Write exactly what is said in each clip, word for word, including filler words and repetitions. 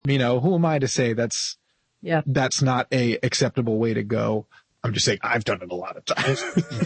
You know, who am I to say that's, yeah, that's not a acceptable way to go? I'm just saying I've done it a lot of times.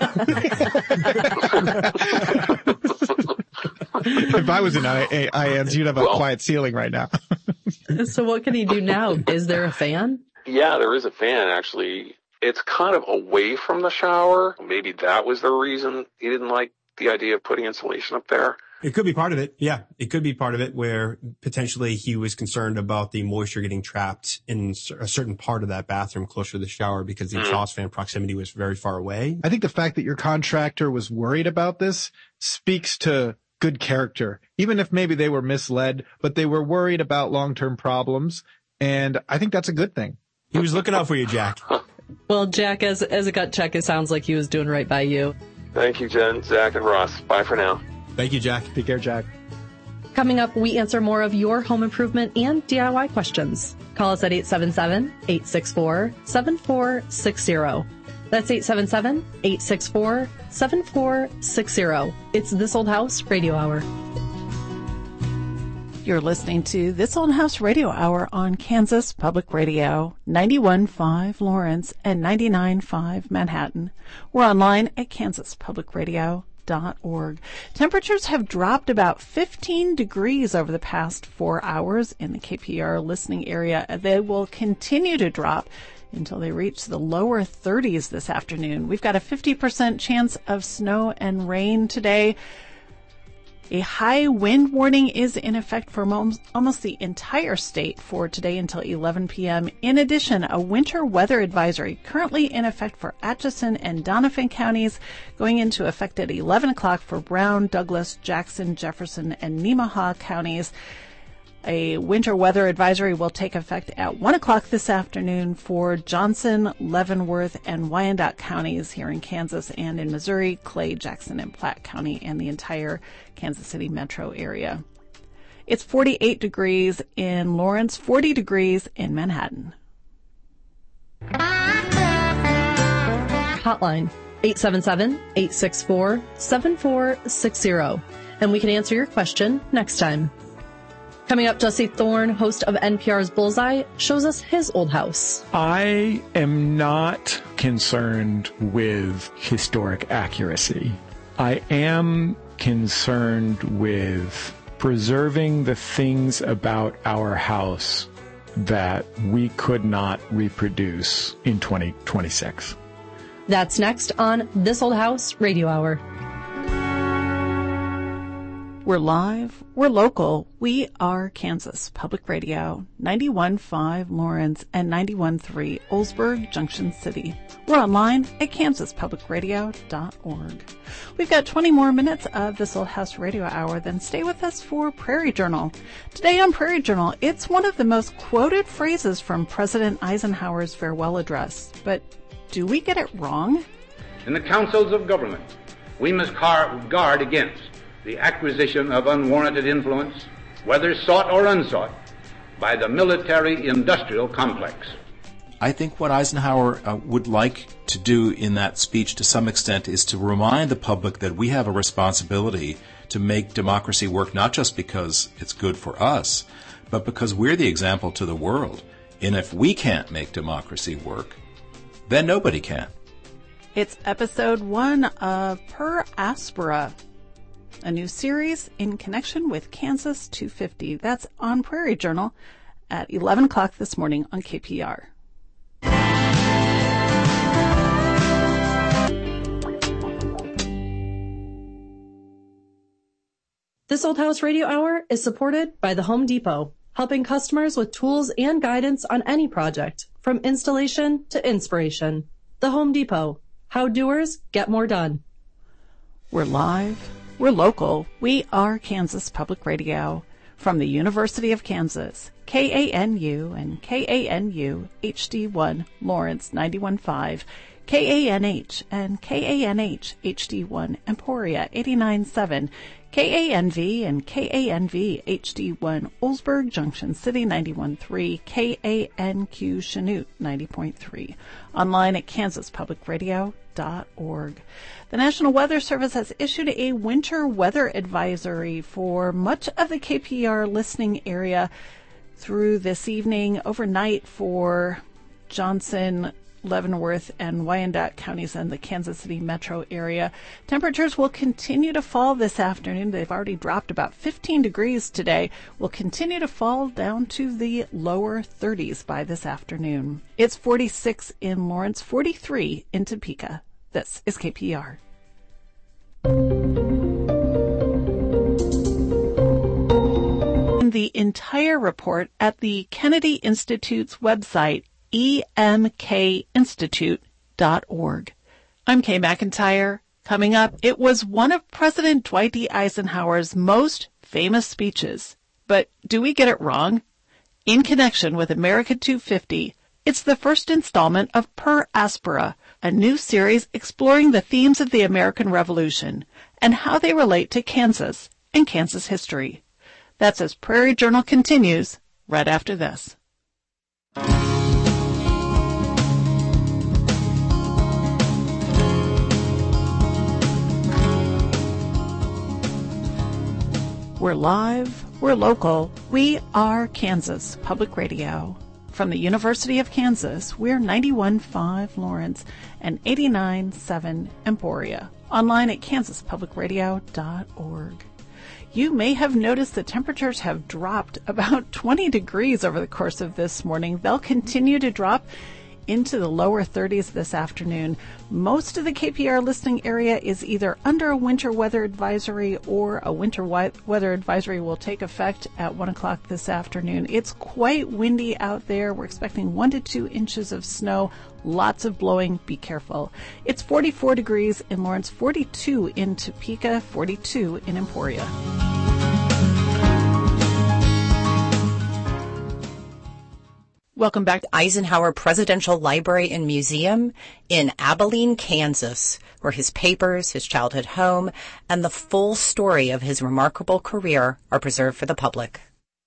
If I was in I A Ns, you'd have a well, quiet ceiling right now. So what can he do now? Is there a fan? Yeah, there is a fan, actually. It's kind of away from the shower. Maybe that was the reason he didn't like the idea of putting insulation up there. It could be part of it. Yeah, it could be part of it where potentially he was concerned about the moisture getting trapped in a certain part of that bathroom closer to the shower because the exhaust fan proximity was very far away. I think the fact that your contractor was worried about this speaks to good character, even if maybe they were misled, but they were worried about long-term problems. And I think that's a good thing. He was looking out for you, Jack. Well, Jack, as, as a gut check, it sounds like he was doing right by you. Thank you, Jen, Zach, and Ross. Bye for now. Thank you, Jack. Take care, Jack. Coming up, we answer more of your home improvement and D I Y questions. Call us at eight seven seven, eight six four, seven four six zero. That's eight seven seven, eight six four, seven four six zero. It's This Old House Radio Hour. You're listening to This Old House Radio Hour on Kansas Public Radio, ninety-one point five Lawrence and ninety-nine point five Manhattan. We're online at kansas public radio dot org. Temperatures have dropped about fifteen degrees over the past four hours in the K P R listening area. They will continue to drop until they reach the lower thirties this afternoon. We've got a fifty percent chance of snow and rain today. A high wind warning is in effect for almost the entire state for today until eleven p.m. In addition, a winter weather advisory currently in effect for Atchison and Doniphan counties, going into effect at eleven o'clock for Brown, Douglas, Jackson, Jefferson, and Nemaha counties. A winter weather advisory will take effect at one o'clock this afternoon for Johnson, Leavenworth, and Wyandotte counties here in Kansas and in Missouri, Clay, Jackson, and Platte County, and the entire Kansas City metro area. It's forty-eight degrees in Lawrence, forty degrees in Manhattan. Hotline, eight seven seven, eight six four, seven four six zero. And we can answer your question next time. Coming up, Jesse Thorne, host of N P R's Bullseye, shows us his old house. I am not concerned with historic accuracy. I am concerned with preserving the things about our house that we could not reproduce in twenty twenty-six. That's next on This Old House Radio Hour. We're live, we're local, we are Kansas Public Radio, ninety-one point five Lawrence and ninety-one point three Oldsburg, Junction City. We're online at kansas public radio dot org. We've got twenty more minutes of This Old House Radio Hour, then stay with us for Prairie Journal. Today on Prairie Journal, it's one of the most quoted phrases from President Eisenhower's farewell address. But do we get it wrong? In the councils of government, we must guard against the acquisition of unwarranted influence, whether sought or unsought, by the military-industrial complex. I think what Eisenhower uh, would like to do in that speech to some extent is to remind the public that we have a responsibility to make democracy work, not just because it's good for us, but because we're the example to the world. And if we can't make democracy work, then nobody can. It's episode one of Per Aspera, a new series in connection with Kansas two fifty. That's on Prairie Journal at eleven o'clock this morning on K P R. This Old House Radio Hour is supported by the Home Depot, helping customers with tools and guidance on any project, from installation to inspiration. The Home Depot, how doers get more done. We're live. We're local. We are Kansas Public Radio from the University of Kansas, K A N U and K A N U H D one Lawrence ninety-one point five, K A N H and K A N H H D one Emporia eighty-nine point seven, K A N V and K A N V H D one Oldsburg, Junction City ninety-one point three, K A N Q Chanute ninety point three. Online at kansas public radio dot org. The National Weather Service has issued a winter weather advisory for much of the K P R listening area through this evening, overnight for Johnson, Leavenworth, and Wyandotte counties and the Kansas City metro area. Temperatures will continue to fall this afternoon. They've already dropped about fifteen degrees today. Will continue to fall down to the lower thirties by this afternoon. It's forty-six in Lawrence, forty-three in Topeka. This is K P R. The entire report at the Kennedy Institute's website, E M K institute dot org. I'm Kay McIntyre. Coming up, it was one of President Dwight D. Eisenhower's most famous speeches. But do we get it wrong? In connection with America two fifty, it's the first installment of Per Aspera, a new series exploring the themes of the American Revolution and how they relate to Kansas and Kansas history. That's as Prairie Journal continues right after this. We're live, we're local, we are Kansas Public Radio. From the University of Kansas, we're ninety-one point five Lawrence and eighty-nine point seven Emporia. Online at kansas public radio dot org. You may have noticed the temperatures have dropped about twenty degrees over the course of this morning. They'll continue to drop into the lower thirties this afternoon. Most of the K P R listening area is either under a winter weather advisory or a winter weather advisory will take effect at one o'clock this afternoon. It's quite windy out there. We're expecting one to two inches of snow, lots of blowing. Be careful. It's forty-four degrees in Lawrence, forty-two in Topeka, forty-two in Emporia. Welcome back to Eisenhower Presidential Library and Museum in Abilene, Kansas, where his papers, his childhood home, and the full story of his remarkable career are preserved for the public.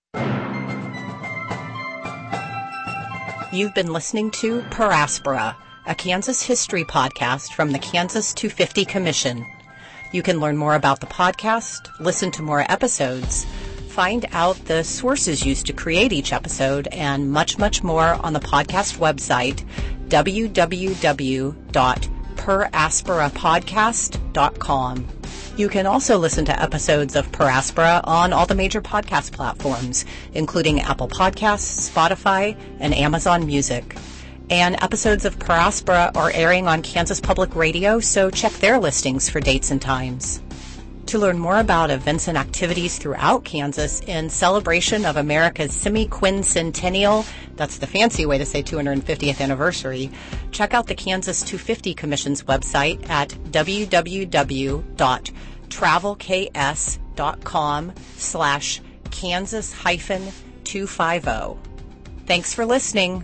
You've been listening to Per Aspera, a Kansas history podcast from the Kansas two fifty Commission. You can learn more about the podcast, listen to more episodes, find out the sources used to create each episode, and much, much more on the podcast website, w w w dot per aspera podcast dot com. You can also listen to episodes of Per Aspera on all the major podcast platforms, including Apple Podcasts, Spotify, and Amazon Music. And episodes of Per Aspera are airing on Kansas Public Radio, so check their listings for dates and times. To learn more about events and activities throughout Kansas in celebration of America's semi-quincentennial, that's the fancy way to say two hundred fiftieth anniversary, check out the Kansas two fifty Commission's website at w w w dot travel k s dot com slash Kansas hyphen two fifty. Thanks for listening.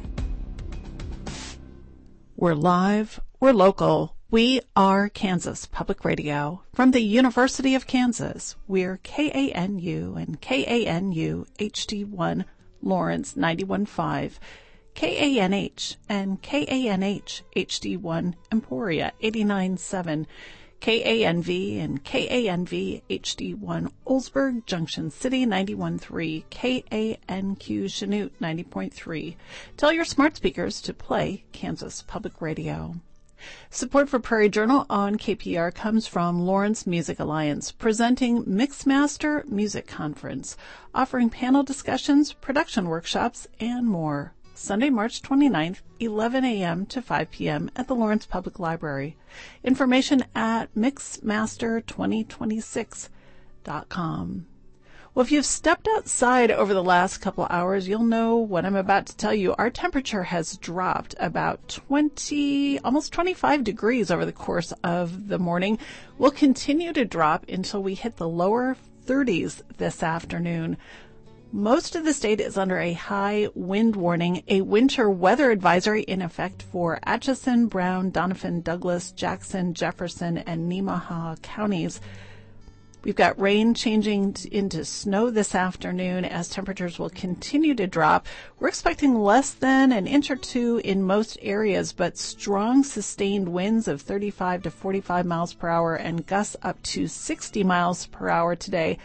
We're live, we're local. We are Kansas Public Radio. From the University of Kansas, we're K A N U and K A N U H D one Lawrence ninety-one point five, K A N H and K A N H H D one Emporia eighty-nine point seven, K A N V and K A N V H D one Oldsburg, Junction City ninety-one point three, K A N Q Chanute ninety point three. Tell your smart speakers to play Kansas Public Radio. Support for Prairie Journal on K P R comes from Lawrence Music Alliance, presenting Mixmaster Music Conference, offering panel discussions, production workshops, and more. Sunday, March twenty-ninth, eleven a.m. to five p.m. at the Lawrence Public Library. Information at mixmaster twenty twenty-six dot com. Well, if you've stepped outside over the last couple of hours, you'll know what I'm about to tell you. Our temperature has dropped about twenty, almost twenty-five degrees over the course of the morning. We'll continue to drop until we hit the lower thirties this afternoon. Most of the state is under a high wind warning, a winter weather advisory in effect for Atchison, Brown, Donovan, Douglas, Jackson, Jefferson, and Nemaha counties. We've got rain changing into snow this afternoon as temperatures will continue to drop. We're expecting less than an inch or two in most areas, but strong sustained winds of thirty-five to forty-five miles per hour and gusts up to sixty miles per hour today.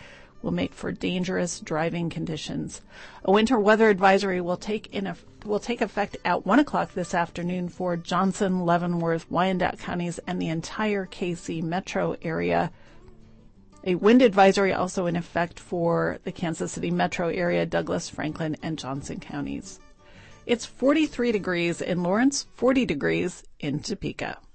will make for dangerous driving conditions. A winter weather advisory will take in a, will take effect at one o'clock this afternoon for Johnson, Leavenworth, Wyandotte counties, and the entire K C metro area. A wind advisory also in effect for the Kansas City metro area, Douglas, Franklin, and Johnson counties. It's forty-three degrees in Lawrence, forty degrees in Topeka.